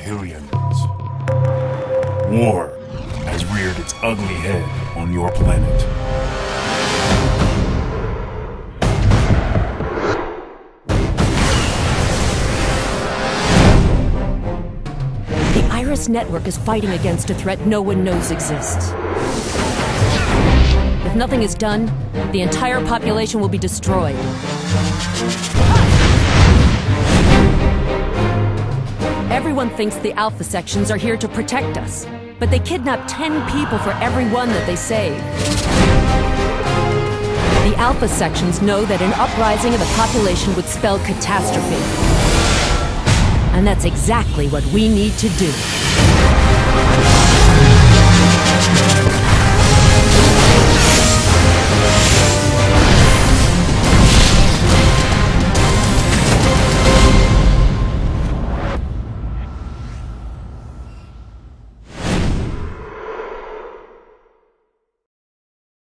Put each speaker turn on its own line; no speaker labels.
Hylians. War has reared its ugly head on your planet.
The Iris Network is fighting against a threat no one knows exists. If nothing is done, the entire population will be destroyed. Everyone thinks the Alpha sections are here to protect us, but they kidnap 10 people for every one that they save. The Alpha sections know that an uprising of the population would spell catastrophe. And that's exactly what we need to do.